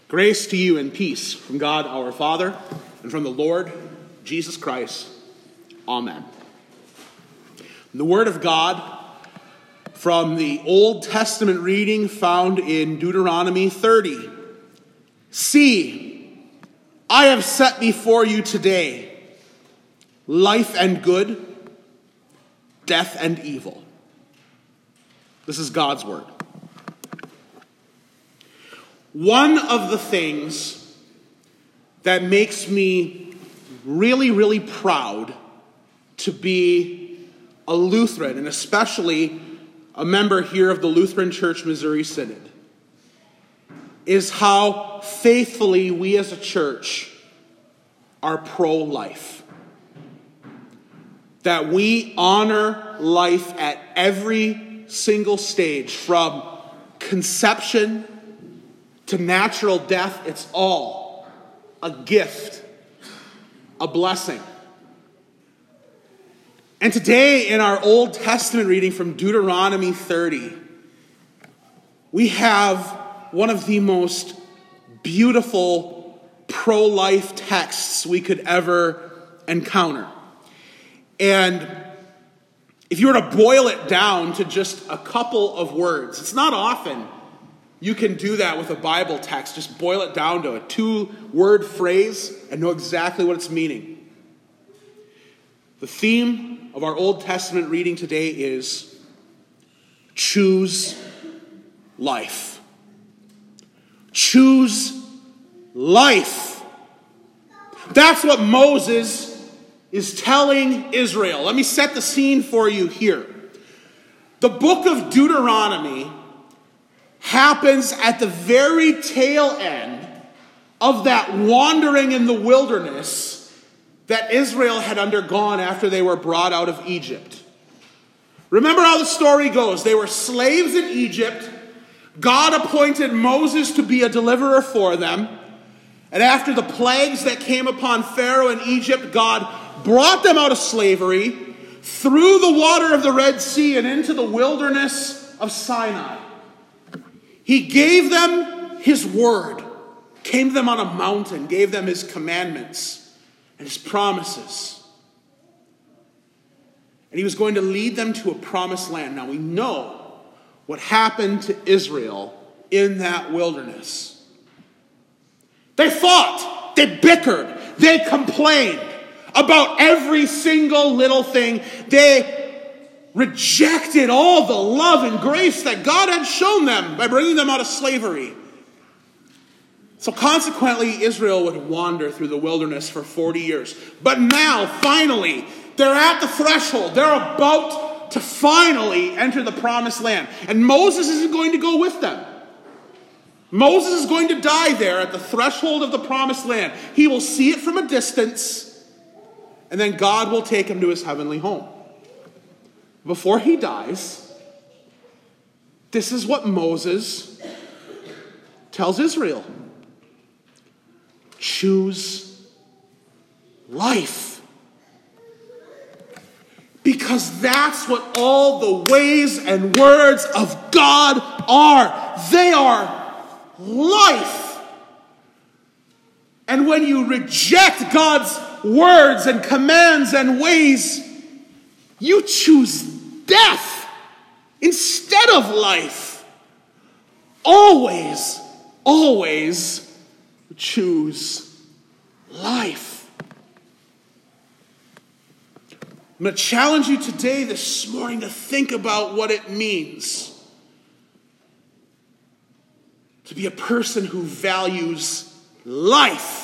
Grace to you and peace from God our Father and from the Lord Jesus Christ. Amen. The Word of God from the Old Testament reading found in Deuteronomy 30. See, I have set before you today life and good, death and evil. This is God's Word. One of the things that makes me really, really proud to be a Lutheran, and especially a member here of the Lutheran Church Missouri Synod, is how faithfully we as a church are pro-life. That we honor life at every single stage, from conception to natural death. It's all a gift, a blessing. And today in our Old Testament reading from Deuteronomy 30, we have one of the most beautiful pro-life texts we could ever encounter. And if you were to boil it down to just a couple of words, it's not often you can do that with a Bible text. Just boil it down to a 2-word phrase and know exactly what it's meaning. The theme of our Old Testament reading today is choose life. Choose life. That's what Moses is telling Israel. Let me set the scene for you here. The book of Deuteronomy happens at the very tail end of that wandering in the wilderness that Israel had undergone after they were brought out of Egypt. Remember how the story goes. They were slaves in Egypt. God appointed Moses to be a deliverer for them. And after the plagues that came upon Pharaoh in Egypt, God brought them out of slavery through the water of the Red Sea and into the wilderness of Sinai. He gave them his word, came to them on a mountain, gave them his commandments and his promises. And he was going to lead them to a promised land. Now we know what happened to Israel in that wilderness. They fought, they bickered, they complained about every single little thing. They rejected all the love and grace that God had shown them by bringing them out of slavery. So consequently, Israel would wander through the wilderness for 40 years. But now, finally, they're at the threshold. They're about to finally enter the promised land. And Moses isn't going to go with them. Moses is going to die there at the threshold of the promised land. He will see it from a distance, and then God will take him to his heavenly home. Before he dies, this is what Moses tells Israel. Choose life. Because that's what all the ways and words of God are. They are life. And when you reject God's words and commands and ways, you choose death instead of life. Always, always choose life. I'm going to challenge you today, this morning, to think about what it means to be a person who values life.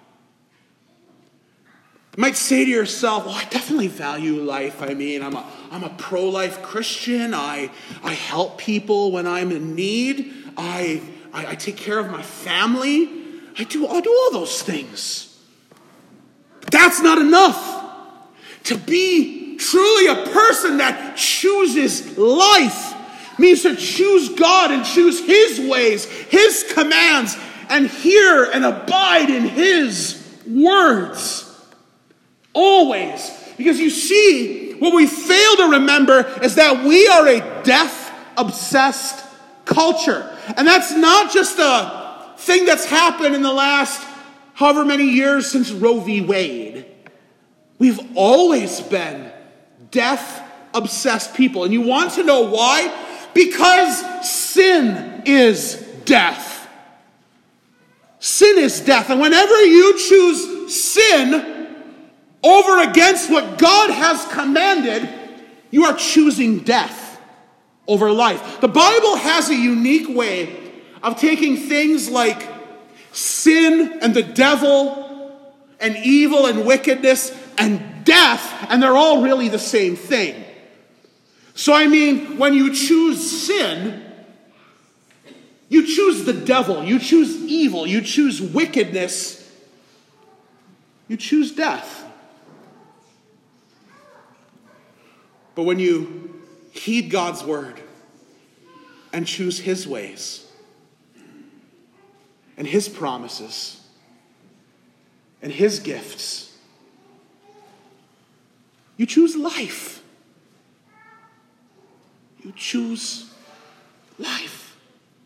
You might say to yourself, well, I definitely value life. I mean, I'm a pro-life Christian. I help people when I'm in need. I take care of my family. I do all those things. But that's not enough. To be truly a person that chooses life means to choose God and choose his ways, his commands, and hear and abide in his words. Always. Because you see, what we fail to remember is that we are a death-obsessed culture. And that's not just a thing that's happened in the last however many years since Roe v. Wade. We've always been death-obsessed people. And you want to know why? Because sin is death. Sin is death. And whenever you choose sin over against what God has commanded, you are choosing death over life. The Bible has a unique way of taking things like sin and the devil and evil and wickedness and death, and they're all really the same thing. So I mean, when you choose sin, you choose the devil, you choose evil, you choose wickedness, you choose death. But when you heed God's word and choose his ways and his promises and his gifts, you choose life. You choose life.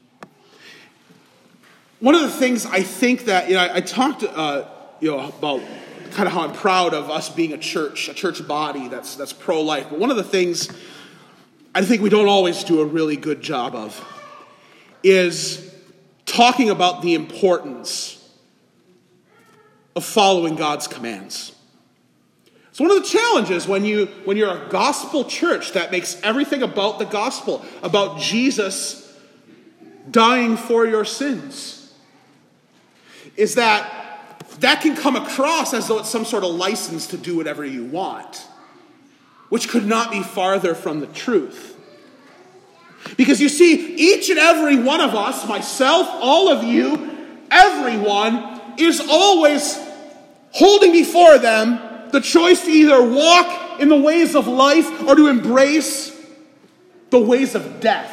One of the things I think that, I talked, about kind of how I'm proud of us being a church body that's pro-life. But one of the things I think we don't always do a really good job of is talking about the importance of following God's commands. It's one of the challenges when you're a gospel church that makes everything about the gospel, about Jesus dying for your sins, is that can come across as though it's some sort of license to do whatever you want, which could not be farther from the truth. Because you see, each and every one of us, myself, all of you, everyone, is always holding before them the choice to either walk in the ways of life or to embrace the ways of death.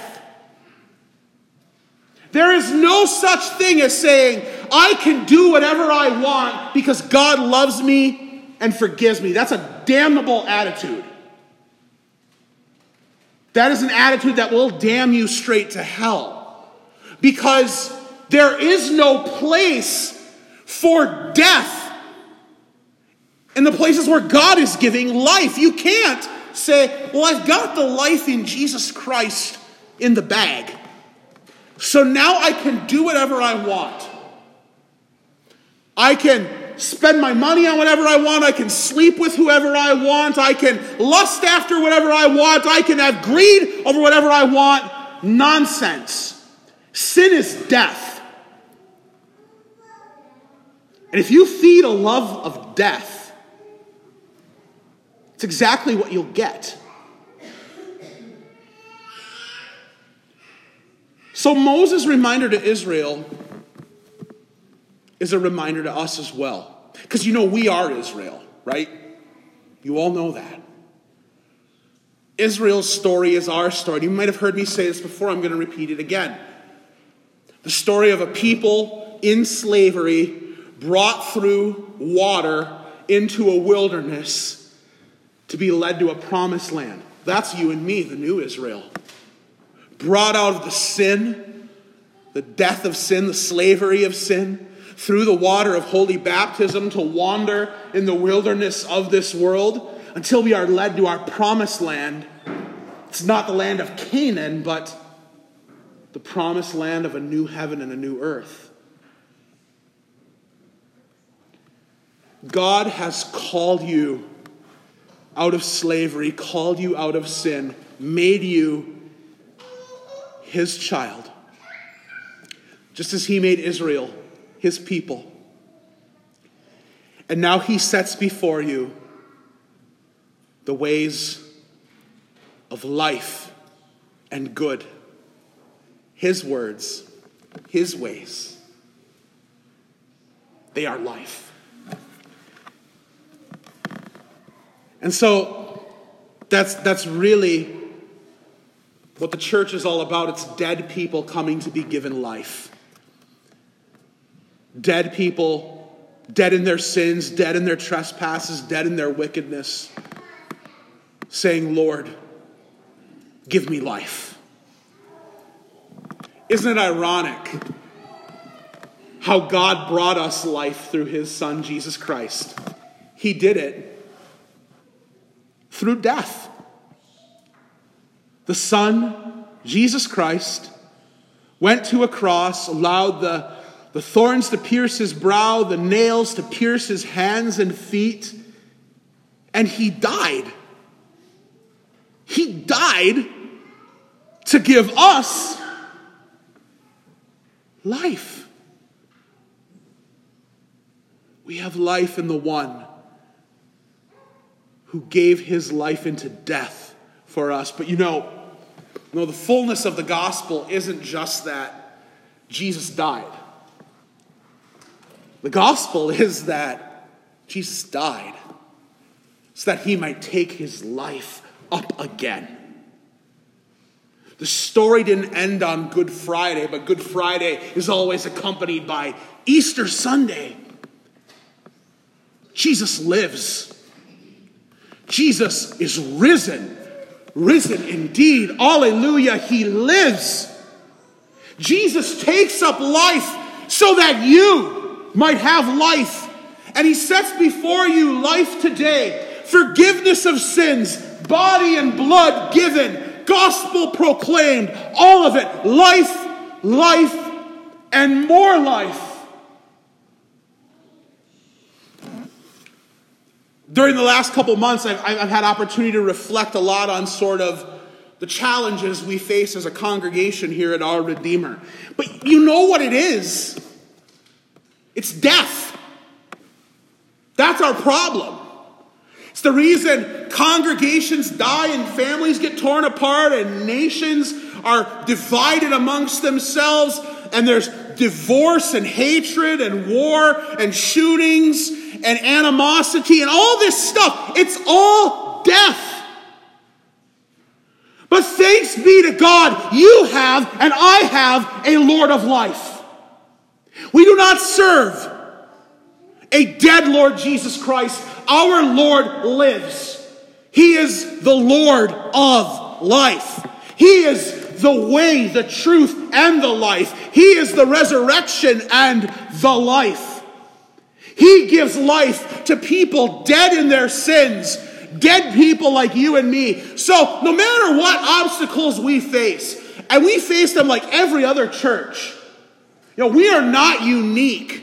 There is no such thing as saying, I can do whatever I want because God loves me and forgives me. That's a damnable attitude. That is an attitude that will damn you straight to hell. Because there is no place for death in the places where God is giving life. You can't say, well, I've got the life in Jesus Christ in the bag, so now I can do whatever I want. I can spend my money on whatever I want. I can sleep with whoever I want. I can lust after whatever I want. I can have greed over whatever I want. Nonsense. Sin is death. And if you feed a love of death, it's exactly what you'll get. So Moses' reminder to Israel is a reminder to us as well. Because we are Israel, right? You all know that. Israel's story is our story. You might have heard me say this before. I'm going to repeat it again. The story of a people in slavery brought through water into a wilderness to be led to a promised land. That's you and me, the new Israel. Brought out of the sin, the death of sin, the slavery of sin, through the water of holy baptism to wander in the wilderness of this world until we are led to our promised land. It's not the land of Canaan, but the promised land of a new heaven and a new earth. God has called you out of slavery, called you out of sin, made you his child, just as he made Israel his people. And now he sets before you the ways of life and good. His words, his ways, they are life. And so that's really what the church is all about. It's dead people coming to be given life. Dead people, dead in their sins, dead in their trespasses, dead in their wickedness, saying, Lord, give me life. Isn't it ironic how God brought us life through his Son, Jesus Christ. He did it through death. The Son, Jesus Christ, went to a cross, allowed the thorns to pierce his brow, the nails to pierce his hands and feet, and he died. He died to give us life. We have life in the one who gave his life into death for us. But the fullness of the gospel isn't just that Jesus died. The gospel is that Jesus died so that he might take his life up again. The story didn't end on Good Friday, but Good Friday is always accompanied by Easter Sunday. Jesus lives. Jesus is risen. Risen indeed. Alleluia, he lives. Jesus takes up life so that you might have life. And he sets before you life today. Forgiveness of sins, body and blood given, gospel proclaimed, all of it. Life, life, and more life. During the last couple months, I've had opportunity to reflect a lot on sort of the challenges we face as a congregation here at Our Redeemer. But you know what it is? It's death. That's our problem. It's the reason congregations die and families get torn apart and nations are divided amongst themselves and there's divorce and hatred and war and shootings and animosity and all this stuff. It's all death. But thanks be to God, you have and I have a Lord of life. We do not serve a dead Lord Jesus Christ. Our Lord lives. He is the Lord of life. He is the way, the truth, and the life. He is the resurrection and the life. He gives life to people dead in their sins, dead people like you and me. So no matter what obstacles we face, and we face them like every other church, we are not unique.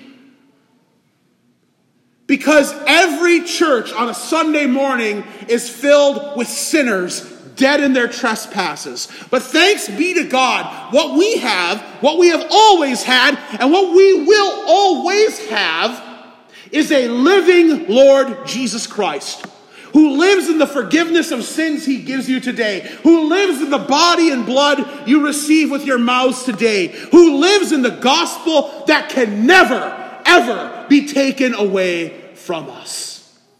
Because every church on a Sunday morning is filled with sinners dead in their trespasses. But thanks be to God, what we have always had, and what we will always have is a living Lord Jesus Christ, who lives in the forgiveness of sins he gives you today, who lives in the body and blood you receive with your mouths today, who lives in the gospel that can never, ever be taken away from us.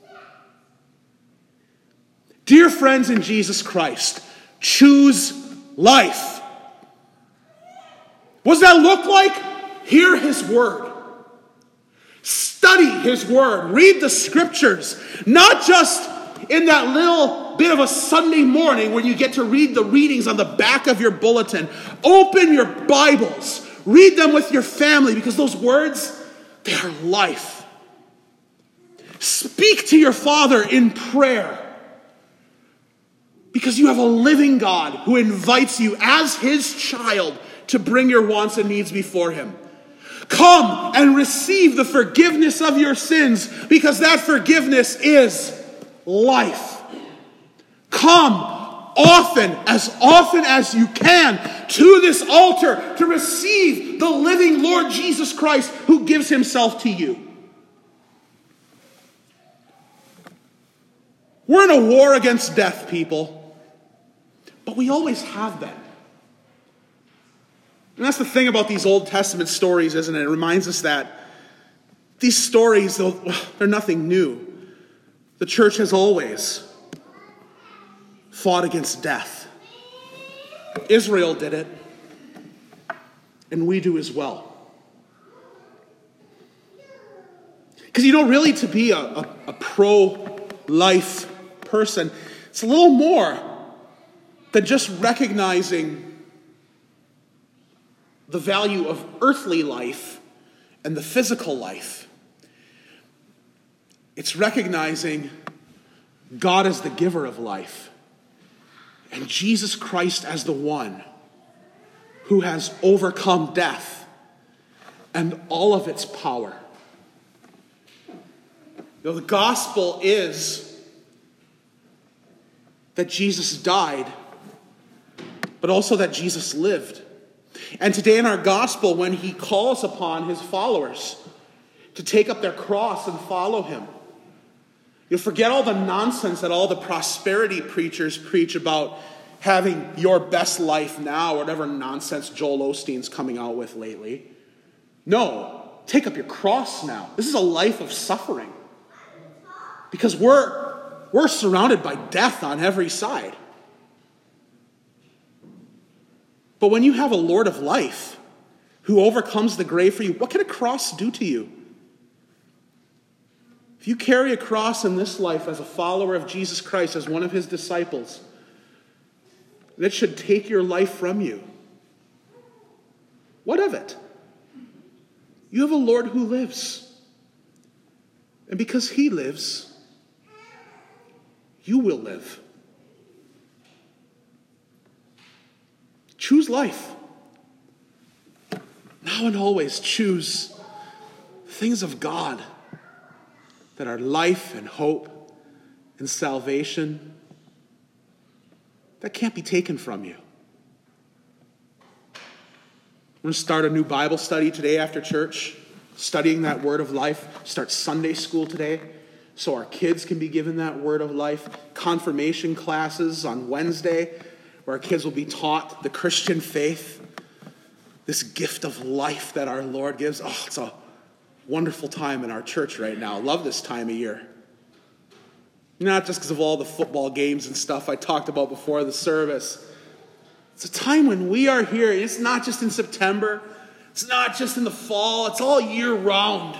Dear friends in Jesus Christ, choose life. What does that look like? Hear his word. Study his word. Read the scriptures. Not just in that little bit of a Sunday morning where you get to read the readings on the back of your bulletin. Open your Bibles. Read them with your family because those words, they are life. Speak to your Father in prayer because you have a living God who invites you as his child to bring your wants and needs before him. Come and receive the forgiveness of your sins because that forgiveness is life. Come often as you can to this altar to receive the living Lord Jesus Christ who gives himself to you. We're in a war against death, people. But we always have been. And that's the thing about these Old Testament stories, isn't it? It reminds us that these stories, they're nothing new. The church has always fought against death. Israel did it, and we do as well. Because really to be a pro-life person, it's a little more than just recognizing the value of earthly life and the physical life. It's recognizing God as the giver of life and Jesus Christ as the one who has overcome death and all of its power. The gospel is that Jesus died, but also that Jesus lived. And today in our gospel, when he calls upon his followers to take up their cross and follow him, you'll forget all the nonsense that all the prosperity preachers preach about having your best life now, whatever nonsense Joel Osteen's coming out with lately. No, take up your cross now. This is a life of suffering. Because we're surrounded by death on every side. But when you have a Lord of life who overcomes the grave for you, what can a cross do to you? If you carry a cross in this life as a follower of Jesus Christ, as one of his disciples, that should take your life from you. What of it? You have a Lord who lives. And because he lives, you will live. Choose life. Now and always choose things of God that are life and hope and salvation that can't be taken from you. We're going to start a new Bible study today after church, studying that word of life. Start Sunday school today so our kids can be given that word of life. Confirmation classes on Wednesday where our kids will be taught the Christian faith, this gift of life that our Lord gives. Oh, it's a wonderful time in our church right now. Love this time of year. Not just because of all the football games and stuff I talked about before the service. It's a time when we are here. It's not just in September. It's not just in the fall. It's all year round.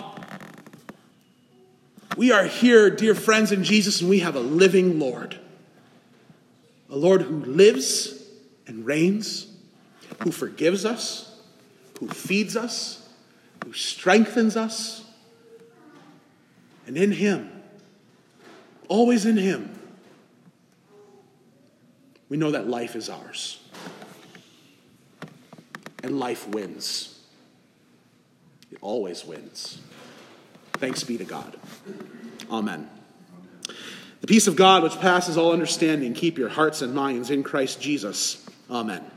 We are here, dear friends in Jesus, and we have a living Lord. A Lord who lives and reigns, who forgives us, who feeds us, who strengthens us. And in him, always in him, we know that life is ours. And life wins. It always wins. Thanks be to God. Amen. The peace of God which passes all understanding, keep your hearts and minds in Christ Jesus. Amen.